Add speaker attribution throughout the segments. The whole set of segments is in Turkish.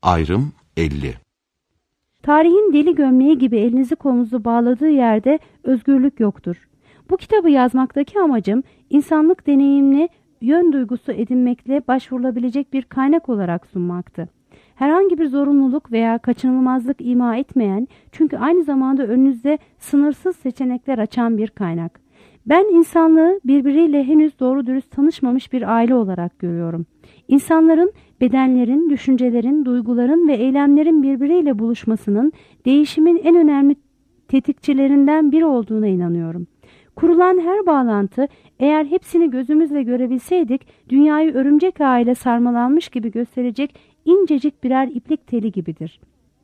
Speaker 1: Ayrım 50.
Speaker 2: Tarihin deli gömleği gibi elinizi kolunuzu bağladığı yerde özgürlük yoktur. Bu kitabı yazmaktaki amacım insanlık deneyimini yön duygusu edinmekle başvurulabilecek bir kaynak olarak sunmaktı. Herhangi bir zorunluluk veya kaçınılmazlık ima etmeyen, çünkü aynı zamanda önünüzde sınırsız seçenekler açan bir kaynak. Ben insanlığı birbiriyle henüz doğru dürüst tanışmamış bir aile olarak görüyorum. İnsanların, bedenlerin, düşüncelerin, duyguların ve eylemlerin birbiriyle buluşmasının değişimin en önemli tetikçilerinden biri olduğuna inanıyorum. Kurulan her bağlantı, eğer hepsini gözümüzle görebilseydik, dünyayı örümcek ağıyla sarmalanmış gibi gösterecek incecik birer iplik teli gibidir.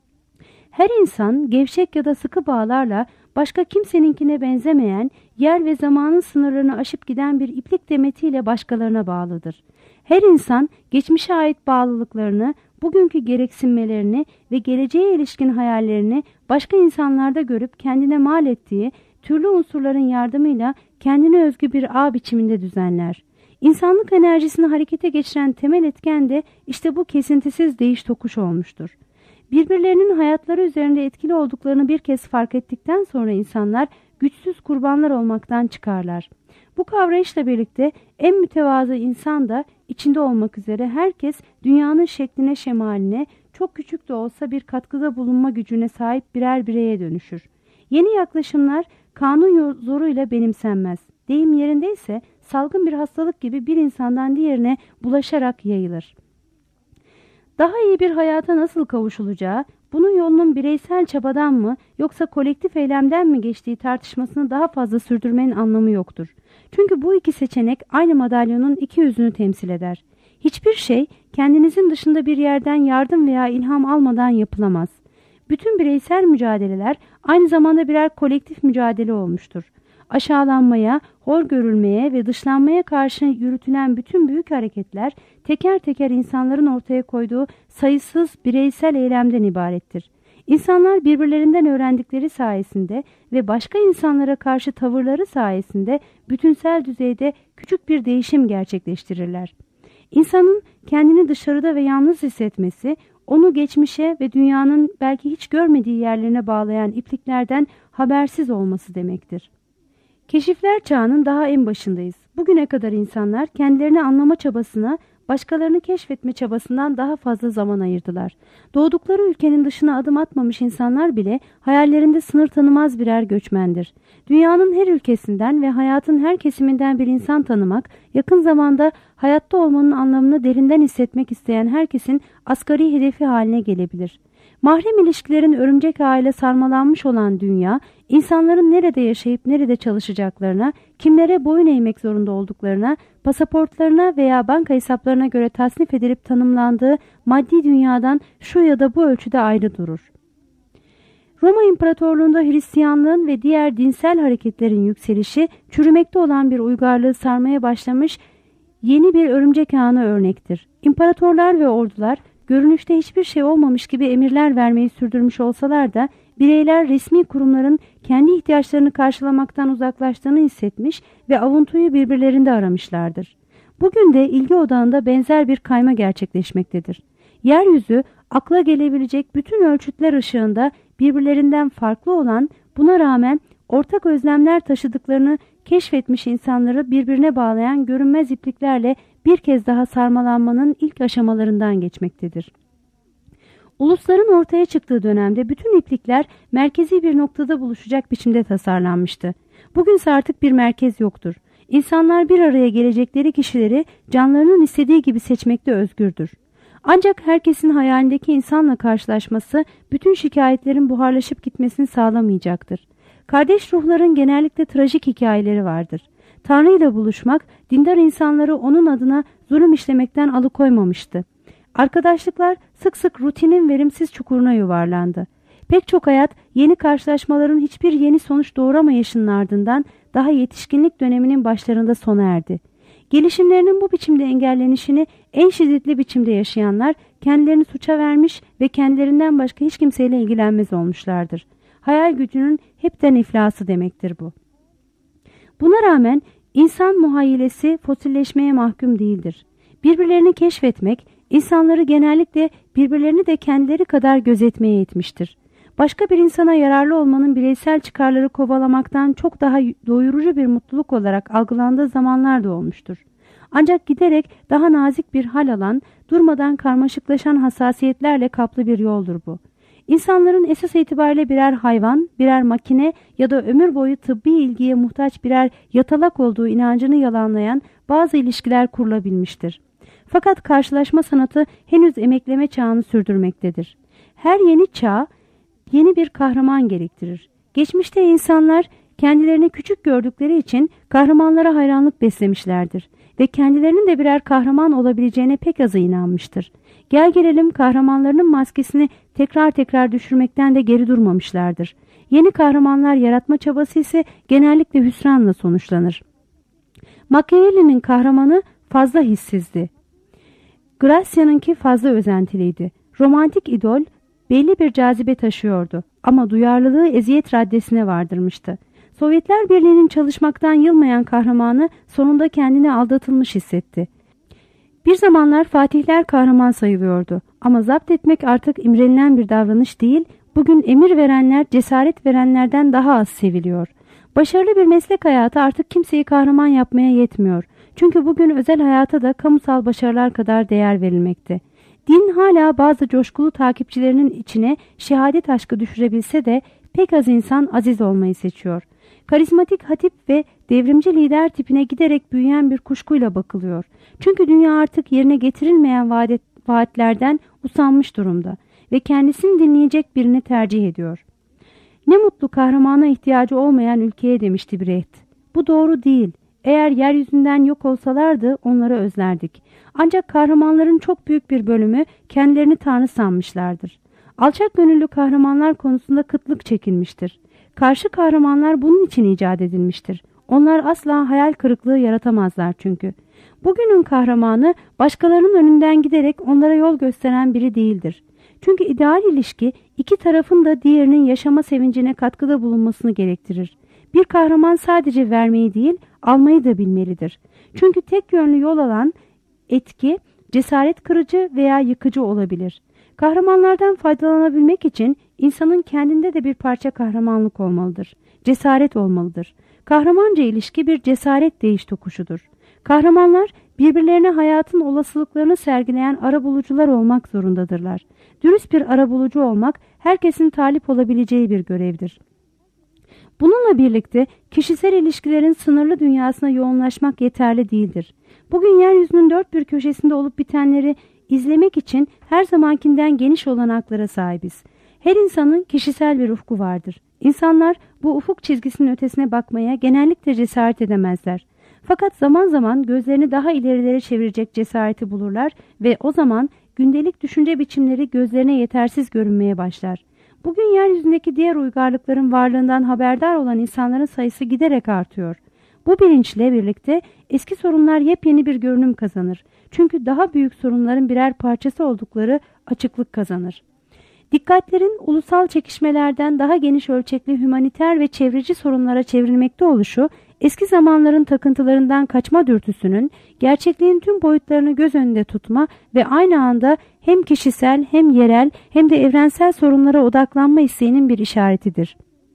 Speaker 2: Her insan gevşek ya da sıkı bağlarla başka kimseninkine benzemeyen, yer ve zamanın sınırlarını aşıp giden bir iplik demetiyle başkalarına bağlıdır. Her insan geçmişe ait bağlılıklarını, bugünkü gereksinmelerini ve geleceğe ilişkin hayallerini başka insanlarda görüp kendine mal ettiği türlü unsurların yardımıyla kendine özgü bir ağ biçiminde düzenler. İnsanlık enerjisini harekete geçiren temel etken de işte bu kesintisiz değiş tokuş olmuştur. Birbirlerinin hayatları üzerinde etkili olduklarını bir kez fark ettikten sonra insanlar güçsüz kurbanlar olmaktan çıkarlar. Bu kavrayışla birlikte en mütevazı insan da içinde olmak üzere herkes dünyanın şekline şemaline çok küçük de olsa bir katkıda bulunma gücüne sahip birer bireye dönüşür. Yeni yaklaşımlar kanun zoruyla benimsenmez. Deyim yerindeyse salgın bir hastalık gibi bir insandan diğerine bulaşarak yayılır. Daha iyi bir hayata nasıl kavuşulacağı, bunun yolunun bireysel çabadan mı yoksa kolektif eylemden mi geçtiği tartışmasını daha fazla sürdürmenin anlamı yoktur. Çünkü bu iki seçenek aynı madalyonun iki yüzünü temsil eder. Hiçbir şey kendinizin dışında bir yerden yardım veya ilham almadan yapılamaz. Bütün bireysel mücadeleler aynı zamanda birer kolektif mücadele olmuştur. Aşağılanmaya, hor görülmeye ve dışlanmaya karşı yürütülen bütün büyük hareketler teker teker insanların ortaya koyduğu sayısız bireysel eylemden ibarettir. İnsanlar birbirlerinden öğrendikleri sayesinde ve başka insanlara karşı tavırları sayesinde bütünsel düzeyde küçük bir değişim gerçekleştirirler. İnsanın kendini dışarıda ve yalnız hissetmesi, onu geçmişe ve dünyanın belki hiç görmediği yerlerine bağlayan ipliklerden habersiz olması demektir. Keşifler çağının daha en başındayız. Bugüne kadar insanlar kendilerini anlama çabasına, başkalarını keşfetme çabasından daha fazla zaman ayırdılar. Doğdukları ülkenin dışına adım atmamış insanlar bile hayallerinde sınır tanımaz birer göçmendir. Dünyanın her ülkesinden ve hayatın her kesiminden bir insan tanımak, yakın zamanda hayatta olmanın anlamını derinden hissetmek isteyen herkesin asgari hedefi haline gelebilir. Mahrem ilişkilerin örümcek ağıyla sarmalanmış olan dünya, insanların nerede yaşayıp nerede çalışacaklarına, kimlere boyun eğmek zorunda olduklarına, pasaportlarına veya banka hesaplarına göre tasnif edilip tanımlandığı maddi dünyadan şu ya da bu ölçüde ayrı durur. Roma İmparatorluğu'nda Hristiyanlığın ve diğer dinsel hareketlerin yükselişi, çürümekte olan bir uygarlığı sarmaya başlamış yeni bir örümcek ağına örnektir. İmparatorlar ve ordular, görünüşte hiçbir şey olmamış gibi emirler vermeyi sürdürmüş olsalar da bireyler resmi kurumların kendi ihtiyaçlarını karşılamaktan uzaklaştığını hissetmiş ve avuntuyu birbirlerinde aramışlardır. Bugün de ilgi odağında benzer bir kayma gerçekleşmektedir. Yeryüzü akla gelebilecek bütün ölçütler ışığında birbirlerinden farklı olan, buna rağmen ortak özlemler taşıdıklarını keşfetmiş insanları birbirine bağlayan görünmez ipliklerle bir kez daha sarmalanmanın ilk aşamalarından geçmektedir. Ulusların ortaya çıktığı dönemde bütün iplikler merkezi bir noktada buluşacak biçimde tasarlanmıştı. Bugünse artık bir merkez yoktur. İnsanlar bir araya gelecekleri kişileri canlarının istediği gibi seçmekte özgürdür. Ancak herkesin hayalindeki insanla karşılaşması bütün şikayetlerin buharlaşıp gitmesini sağlamayacaktır. Kardeş ruhların genellikle trajik hikayeleri vardır. Tanrı ile buluşmak, dindar insanları onun adına zulüm işlemekten alıkoymamıştı. Arkadaşlıklar sık sık rutinin verimsiz çukuruna yuvarlandı. Pek çok hayat, yeni karşılaşmaların hiçbir yeni sonuç doğuramayışının ardından daha yetişkinlik döneminin başlarında sona erdi. Gelişimlerinin bu biçimde engellenişini en şiddetli biçimde yaşayanlar, kendilerini suça vermiş ve kendilerinden başka hiç kimseyle ilgilenmez olmuşlardır. Hayal gücünün hepten iflası demektir bu. Buna rağmen insan muhayyilesi fosilleşmeye mahkum değildir. Birbirlerini keşfetmek, İnsanları genellikle birbirlerini de kendileri kadar gözetmeye itmiştir. Başka bir insana yararlı olmanın bireysel çıkarları kovalamaktan çok daha doyurucu bir mutluluk olarak algılandığı zamanlar da olmuştur. Ancak giderek daha nazik bir hal alan, durmadan karmaşıklaşan hassasiyetlerle kaplı bir yoldur bu. İnsanların esas itibariyle birer hayvan, birer makine ya da ömür boyu tıbbi ilgiye muhtaç birer yatalak olduğu inancını yalanlayan bazı ilişkiler kurulabilmiştir. Fakat karşılaşma sanatı henüz emekleme çağını sürdürmektedir. Her yeni çağ yeni bir kahraman gerektirir. Geçmişte insanlar kendilerini küçük gördükleri için kahramanlara hayranlık beslemişlerdir ve kendilerinin de birer kahraman olabileceğine pek azı inanmıştır. Gel gelelim kahramanlarının maskesini tekrar tekrar düşürmekten de geri durmamışlardır. Yeni kahramanlar yaratma çabası ise genellikle hüsranla sonuçlanır. Machiavelli'nin kahramanı fazla hissizdi. Gracia'nınki fazla özentiliydi. Romantik idol belli bir cazibe taşıyordu ama duyarlılığı eziyet raddesine vardırmıştı. Sovyetler Birliği'nin çalışmaktan yılmayan kahramanı sonunda kendini aldatılmış hissetti. Bir zamanlar fatihler kahraman sayılıyordu ama zapt etmek artık imrenilen bir davranış değil, bugün emir verenler cesaret verenlerden daha az seviliyor. Başarılı bir meslek hayatı artık kimseyi kahraman yapmaya yetmiyor. Çünkü bugün özel hayata da kamusal başarılar kadar değer verilmekte. Din hala bazı coşkulu takipçilerinin içine şehadet aşkı düşürebilse de pek az insan aziz olmayı seçiyor. Karizmatik hatip ve devrimci lider tipine giderek büyüyen bir kuşkuyla bakılıyor. Çünkü dünya artık yerine getirilmeyen vaatlerden usanmış durumda ve kendisini dinleyecek birini tercih ediyor. Ne mutlu kahramana ihtiyacı olmayan ülkeye demişti Brecht. Bu doğru değil. Eğer yeryüzünden yok olsalardı onları özlerdik. Ancak kahramanların çok büyük bir bölümü kendilerini tanrı sanmışlardır. Alçak gönüllü kahramanlar konusunda kıtlık çekilmiştir. Karşı kahramanlar bunun için icat edilmiştir. Onlar asla hayal kırıklığı yaratamazlar çünkü. Bugünün kahramanı başkalarının önünden giderek onlara yol gösteren biri değildir. Çünkü ideal ilişki iki tarafın da diğerinin yaşama sevincine katkıda bulunmasını gerektirir. Bir kahraman sadece vermeyi değil, almayı da bilmelidir. Çünkü tek yönlü yol alan etki cesaret kırıcı veya yıkıcı olabilir. Kahramanlardan faydalanabilmek için insanın kendinde de bir parça kahramanlık olmalıdır. Cesaret olmalıdır. Kahramanca ilişki bir cesaret değiş tokuşudur. Kahramanlar birbirlerine hayatın olasılıklarını sergileyen arabulucular olmak zorundadırlar. Dürüst bir arabulucu olmak herkesin talip olabileceği bir görevdir. Bununla birlikte kişisel ilişkilerin sınırlı dünyasına yoğunlaşmak yeterli değildir. Bugün yeryüzünün dört bir köşesinde olup bitenleri izlemek için her zamankinden geniş olanaklara sahibiz. Her insanın kişisel bir ufku vardır. İnsanlar bu ufuk çizgisinin ötesine bakmaya genellikle cesaret edemezler. Fakat zaman zaman gözlerini daha ilerilere çevirecek cesareti bulurlar ve o zaman gündelik düşünce biçimleri gözlerine yetersiz görünmeye başlar. Bugün yeryüzündeki diğer uygarlıkların varlığından haberdar olan insanların sayısı giderek artıyor. Bu bilinçle birlikte eski sorunlar yepyeni bir görünüm kazanır. Çünkü daha büyük sorunların birer parçası oldukları açıklık kazanır. Dikkatlerin ulusal çekişmelerden daha geniş ölçekli hümaniter ve çevreci sorunlara çevrilmekte oluşu, eski zamanların takıntılarından kaçma dürtüsünün, gerçekliğin tüm boyutlarını göz önünde tutma ve aynı anda hem kişisel hem yerel hem de evrensel sorunlara odaklanma isteğinin bir işaretidir.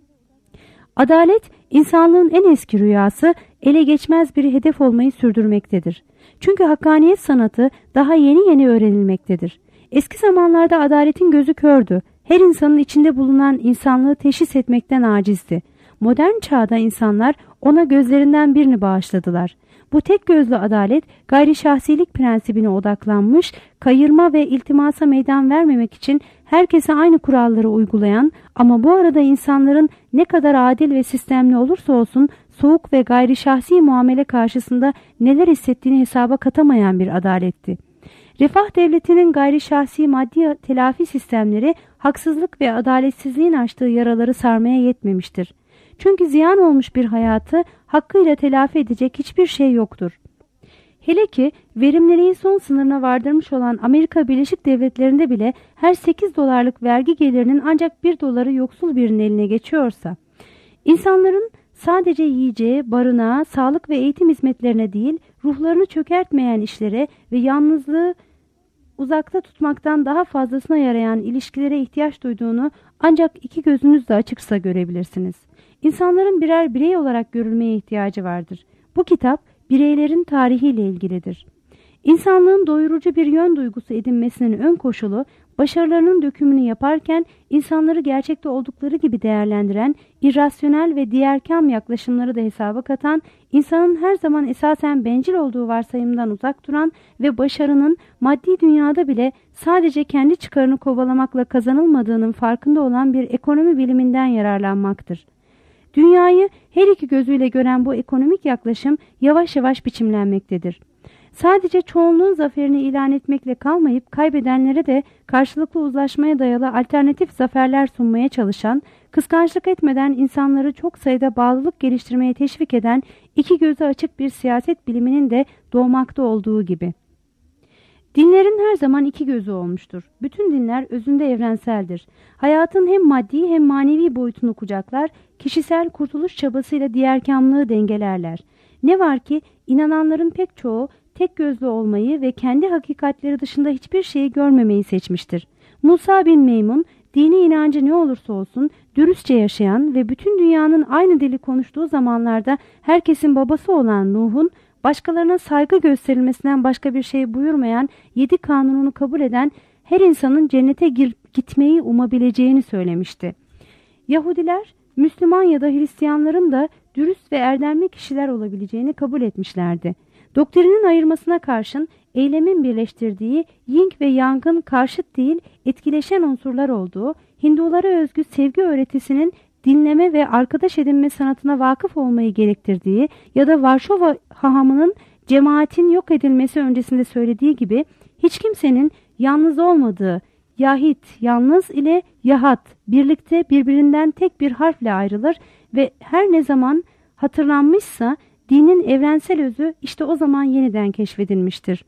Speaker 2: Adalet, insanlığın en eski rüyası, ele geçmez bir hedef olmayı sürdürmektedir. Çünkü hakkaniyet sanatı daha yeni öğrenilmektedir. Eski zamanlarda adaletin gözü kördü. Her insanın içinde bulunan insanlığı teşhis etmekten acizdi. Modern çağda insanlar ona gözlerinden birini bağışladılar. Bu tek gözlü adalet gayri şahsilik prensibine odaklanmış, kayırma ve iltimasa meydan vermemek için herkese aynı kuralları uygulayan ama bu arada insanların ne kadar adil ve sistemli olursa olsun soğuk ve gayri şahsi muamele karşısında neler hissettiğini hesaba katamayan bir adaletti. Refah devletinin gayri şahsi maddi telafi sistemleri haksızlık ve adaletsizliğin açtığı yaraları sarmaya yetmemiştir. Çünkü ziyan olmuş bir hayatı hakkıyla telafi edecek hiçbir şey yoktur. Hele ki verimliliği son sınırına vardırmış olan Amerika Birleşik Devletleri'nde bile her 8 dolarlık vergi gelirinin ancak 1 doları yoksul birinin eline geçiyorsa, insanların sadece yiyeceğe, barınağa, sağlık ve eğitim hizmetlerine değil, ruhlarını çökertmeyen işlere ve yalnızlığı uzakta tutmaktan daha fazlasına yarayan ilişkilere ihtiyaç duyduğunu ancak iki gözünüz de açıksa görebilirsiniz. İnsanların birer birey olarak görülmeye ihtiyacı vardır. Bu kitap bireylerin tarihiyle ilgilidir. İnsanlığın doyurucu bir yön duygusu edinmesinin ön koşulu, başarılarının dökümünü yaparken insanları gerçekte oldukları gibi değerlendiren, irrasyonel ve diğerkâm yaklaşımları da hesaba katan, insanın her zaman esasen bencil olduğu varsayımdan uzak duran ve başarının maddi dünyada bile sadece kendi çıkarını kovalamakla kazanılmadığının farkında olan bir ekonomi biliminden yararlanmaktır. Dünyayı her iki gözüyle gören bu ekonomik yaklaşım yavaş yavaş biçimlenmektedir. Sadece çoğunluğun zaferini ilan etmekle kalmayıp kaybedenlere de karşılıklı uzlaşmaya dayalı alternatif zaferler sunmaya çalışan, kıskançlık etmeden insanları çok sayıda bağlılık geliştirmeye teşvik eden iki gözü açık bir siyaset biliminin de doğmakta olduğu gibi. Dinlerin her zaman iki gözü olmuştur. Bütün dinler özünde evrenseldir. Hayatın hem maddi hem manevi boyutunu kucaklar, kişisel kurtuluş çabasıyla diğerkâmlığı dengelerler. Ne var ki inananların pek çoğu tek gözlü olmayı ve kendi hakikatleri dışında hiçbir şeyi görmemeyi seçmiştir. Musa bin Meymun, dini inancı ne olursa olsun dürüstçe yaşayan ve bütün dünyanın aynı dili konuştuğu zamanlarda herkesin babası olan Nuh'un, başkalarına saygı gösterilmesinden başka bir şey buyurmayan 7 kanununu kabul eden her insanın cennete gitmeyi umabileceğini söylemişti. Yahudiler, Müslüman ya da Hristiyanların da dürüst ve erdemli kişiler olabileceğini kabul etmişlerdi. Doktrinin ayırmasına karşın eylemin birleştirdiği yin ve yangın karşıt değil etkileşen unsurlar olduğu, Hindulara özgü sevgi öğretisinin dinleme ve arkadaş edinme sanatına vakıf olmayı gerektirdiği ya da Varşova hahamının cemaatin yok edilmesi öncesinde söylediği gibi hiç kimsenin yalnız olmadığı, yahit yalnız ile yahat birlikte birbirinden tek bir harfle ayrılır ve her ne zaman hatırlanmışsa dinin evrensel özü işte o zaman yeniden keşfedilmiştir.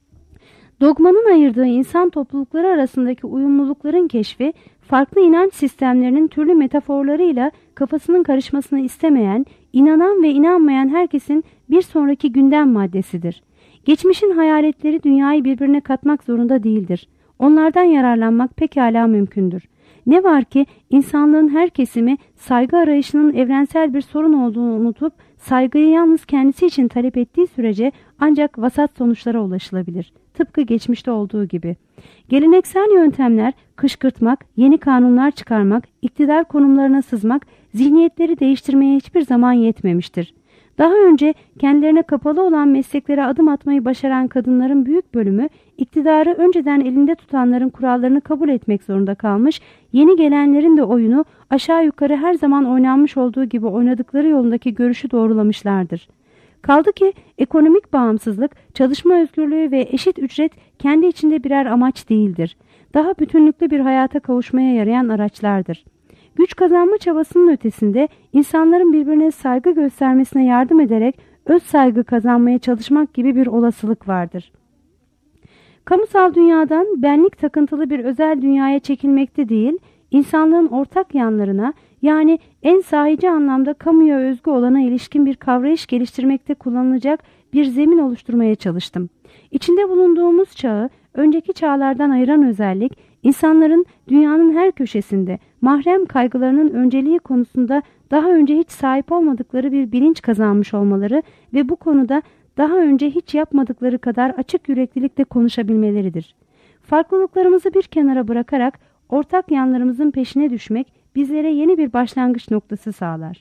Speaker 2: Dogmanın ayırdığı insan toplulukları arasındaki uyumlulukların keşfi, farklı inanç sistemlerinin türlü metaforlarıyla kafasının karışmasını istemeyen, inanan ve inanmayan herkesin bir sonraki gündem maddesidir. Geçmişin hayaletleri dünyayı birbirine katmak zorunda değildir. Onlardan yararlanmak pekala mümkündür. Ne var ki insanlığın her kesimi saygı arayışının evrensel bir sorun olduğunu unutup saygıyı yalnız kendisi için talep ettiği sürece ancak vasat sonuçlara ulaşılabilir. Tıpkı geçmişte olduğu gibi. Geleneksel yöntemler kışkırtmak, yeni kanunlar çıkarmak, iktidar konumlarına sızmak, zihniyetleri değiştirmeye hiçbir zaman yetmemiştir. Daha önce kendilerine kapalı olan mesleklere adım atmayı başaran kadınların büyük bölümü iktidarı önceden elinde tutanların kurallarını kabul etmek zorunda kalmış, yeni gelenlerin de oyunu aşağı yukarı her zaman oynanmış olduğu gibi oynadıkları yolundaki görüşü doğrulamışlardır. Kaldı ki ekonomik bağımsızlık, çalışma özgürlüğü ve eşit ücret kendi içinde birer amaç değildir. Daha bütünlüklü bir hayata kavuşmaya yarayan araçlardır. Güç kazanma çabasının ötesinde insanların birbirine saygı göstermesine yardım ederek öz saygı kazanmaya çalışmak gibi bir olasılık vardır. Kamusal dünyadan benlik takıntılı bir özel dünyaya çekilmekte değil, insanlığın ortak yanlarına yani en sahici anlamda kamuya özgü olana ilişkin bir kavrayış geliştirmekte kullanılacak bir zemin oluşturmaya çalıştım. İçinde bulunduğumuz çağı önceki çağlardan ayıran özellik, insanların dünyanın her köşesinde mahrem kaygılarının önceliği konusunda daha önce hiç sahip olmadıkları bir bilinç kazanmış olmaları ve bu konuda daha önce hiç yapmadıkları kadar açık yüreklilikle konuşabilmeleridir. Farklılıklarımızı bir kenara bırakarak ortak yanlarımızın peşine düşmek bizlere yeni bir başlangıç noktası sağlar.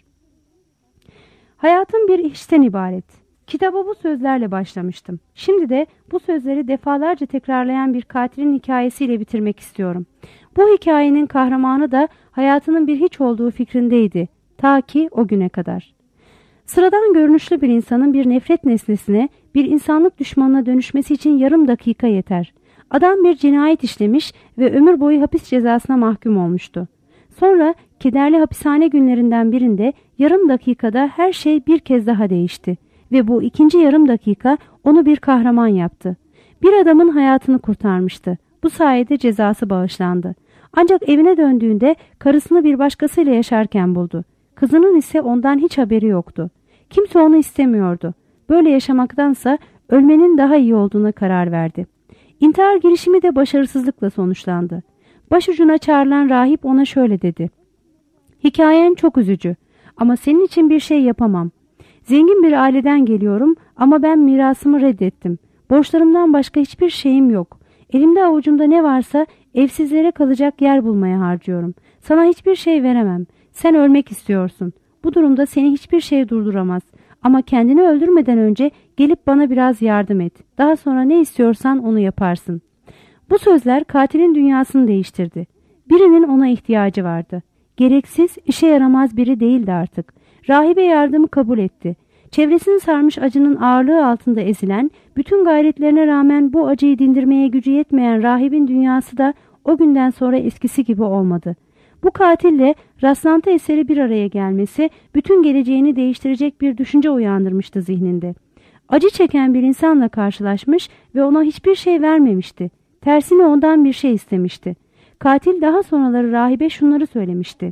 Speaker 2: Hayatın bir işten ibaret. Kitaba bu sözlerle başlamıştım. Şimdi de bu sözleri defalarca tekrarlayan bir katilin hikayesiyle bitirmek istiyorum. Bu hikayenin kahramanı da hayatının bir hiç olduğu fikrindeydi. Ta ki o güne kadar. Sıradan görünüşlü bir insanın bir nefret nesnesine, bir insanlık düşmanına dönüşmesi için yarım dakika yeter. Adam bir cinayet işlemiş ve ömür boyu hapis cezasına mahkum olmuştu. Sonra kederli hapishane günlerinden birinde yarım dakikada her şey bir kez daha değişti. Ve bu ikinci yarım dakika onu bir kahraman yaptı. Bir adamın hayatını kurtarmıştı. Bu sayede cezası bağışlandı. Ancak evine döndüğünde karısını bir başkasıyla yaşarken buldu. Kızının ise ondan hiç haberi yoktu. Kimse onu istemiyordu. Böyle yaşamaktansa ölmenin daha iyi olduğuna karar verdi. İntihar girişimi de başarısızlıkla sonuçlandı. Başucuna çağrılan rahip ona şöyle dedi: "Hikayen çok üzücü ama senin için bir şey yapamam. Zengin bir aileden geliyorum ama ben mirasımı reddettim. Borçlarımdan başka hiçbir şeyim yok. Elimde avucumda ne varsa evsizlere kalacak yer bulmaya harcıyorum. Sana hiçbir şey veremem. Sen ölmek istiyorsun. Bu durumda seni hiçbir şey durduramaz. Ama kendini öldürmeden önce gelip bana biraz yardım et. Daha sonra ne istiyorsan onu yaparsın." Bu sözler katilin dünyasını değiştirdi. Birinin ona ihtiyacı vardı. Gereksiz, işe yaramaz biri değildi artık. Rahibe yardımı kabul etti. Çevresini sarmış acının ağırlığı altında ezilen, bütün gayretlerine rağmen bu acıyı dindirmeye gücü yetmeyen rahibin dünyası da o günden sonra eskisi gibi olmadı. Bu katille rastlantı eseri bir araya gelmesi bütün geleceğini değiştirecek bir düşünce uyandırmıştı zihninde. Acı çeken bir insanla karşılaşmış ve ona hiçbir şey vermemişti. Tersine ondan bir şey istemişti. Katil daha sonraları rahibe şunları söylemişti: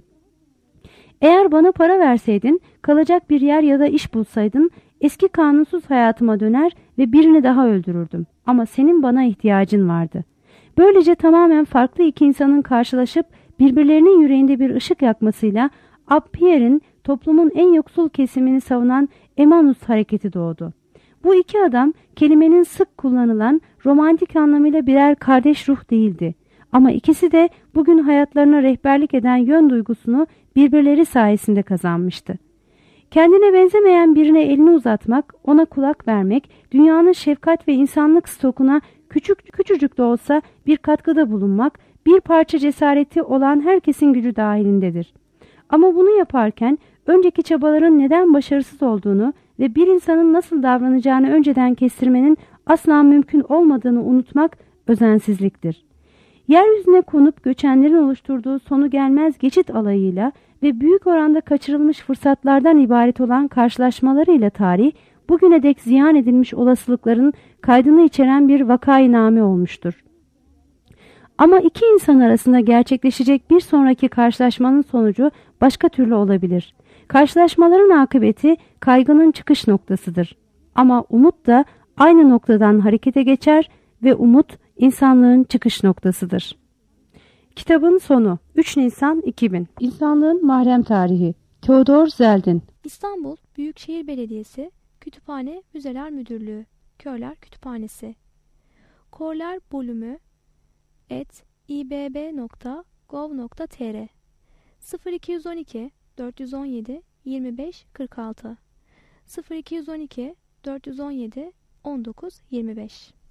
Speaker 2: "Eğer bana para verseydin, kalacak bir yer ya da iş bulsaydın, eski kanunsuz hayatıma döner ve birini daha öldürürdüm. Ama senin bana ihtiyacın vardı." Böylece tamamen farklı iki insanın karşılaşıp birbirlerinin yüreğinde bir ışık yakmasıyla Ab-Pierre'in toplumun en yoksul kesimini savunan Emmaus hareketi doğdu. Bu iki adam kelimenin sık kullanılan romantik anlamıyla birer kardeş ruh değildi. Ama ikisi de bugün hayatlarına rehberlik eden yön duygusunu birbirleri sayesinde kazanmıştı. Kendine benzemeyen birine elini uzatmak, ona kulak vermek, dünyanın şefkat ve insanlık stokuna küçücük de olsa bir katkıda bulunmak, bir parça cesareti olan herkesin gücü dahilindedir. Ama bunu yaparken önceki çabaların neden başarısız olduğunu ve bir insanın nasıl davranacağını önceden kestirmenin asla mümkün olmadığını unutmak özensizliktir. Yeryüzüne konup göçenlerin oluşturduğu sonu gelmez geçit alayıyla ve büyük oranda kaçırılmış fırsatlardan ibaret olan karşılaşmalarıyla tarih, bugüne dek ziyan edilmiş olasılıkların kaydını içeren bir vakainame olmuştur. Ama iki insan arasında gerçekleşecek bir sonraki karşılaşmanın sonucu başka türlü olabilir. Karşılaşmaların akıbeti kaygının çıkış noktasıdır. Ama umut da aynı noktadan harekete geçer ve umut insanlığın çıkış noktasıdır. Kitabın sonu 3 Nisan 2000. İnsanlığın mahrem tarihi. Theodor Zeldin.
Speaker 1: İstanbul Büyükşehir Belediyesi Kütüphane Müzeler Müdürlüğü Körler Kütüphanesi Korler Bölümü ibb.gov.tr 0212 417 25 46 0212 417 19 25